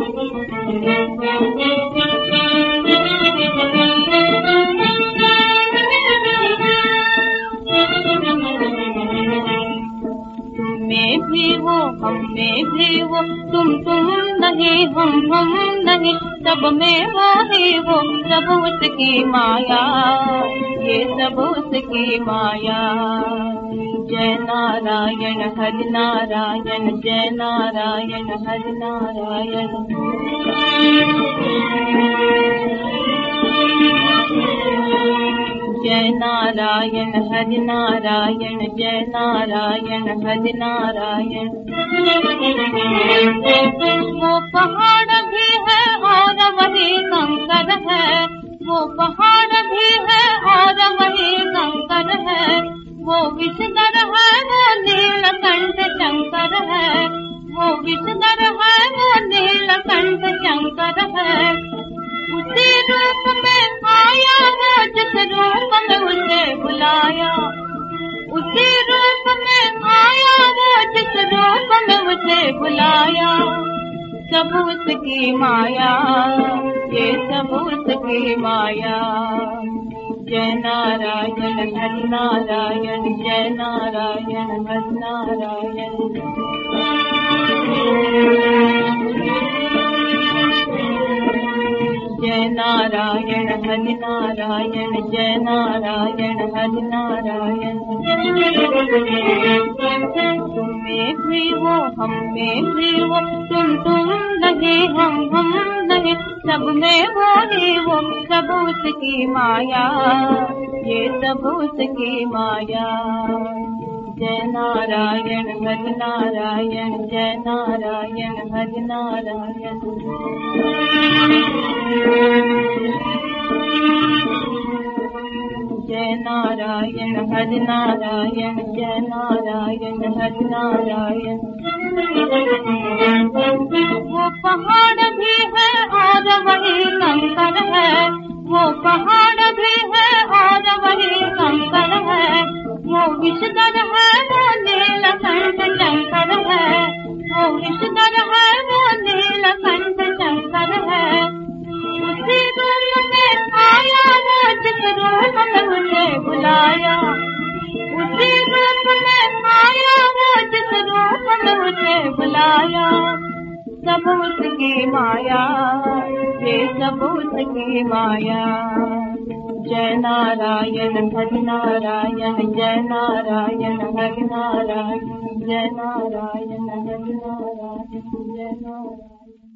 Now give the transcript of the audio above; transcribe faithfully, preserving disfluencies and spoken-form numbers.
में भी वो हम में भी वो, तुम तुम नहीं हम हम नहीं, सब में वो ही वो, सब उसकी माया, ये सब उसकी माया। जय नारायण हरि नारायण, जय नारायण हरि नारायण। जय नारायण हरि नारायण, जय नारायण हरि नारायण। वो पहाड़ भी है और वही कंकर है, वो पहाड़ भी है और वही कंकर है। वो विषधर है वो नीलकंठ शंकर है, वो विषधर है वो नीलकंठ शंकर है। उसी रूप में आया वो जिस रूप में उसे बुलाया, उसी रूप में आया वो जिस रूप में उसे बुलाया। सब उसकी माया, ये सब उसकी माया। जय नारायण हरि नारायण, जय नारायण हरि नारायण। जय नारायण हरि नारायण, जय नारायण हरि नारायण। तुम्हें भी वो हम में भी वो, तुम तुम नहीं हम हम नहीं, सब में वो ही वो, सब उसकी माया, ये सब उसकी माया। जय नारायण हरि नारायण, जय नारायण हरि नारायण। जय नारायण हरि नारायण, जय नारायण हरि नारायण। वो पहाड़ भी है और वही कंकर है, वो पहाड़ भी है और वही कंकर है। वो विषधर है वो नीलकंठ शंकर है, वो विषधर है वो नीलकंठ शंकर है। उसी रूप में आया वो जिस रूप में उसे बुलाया, उसी रूप में आया वो जिस रूप में उसे बुलाया। सब उसकी माया, ये सब उसकी माया। जय नारायण हरि नारायण, जय नारायण हरि नारायण, जय नारायण हरि नारायण, जय नारायण।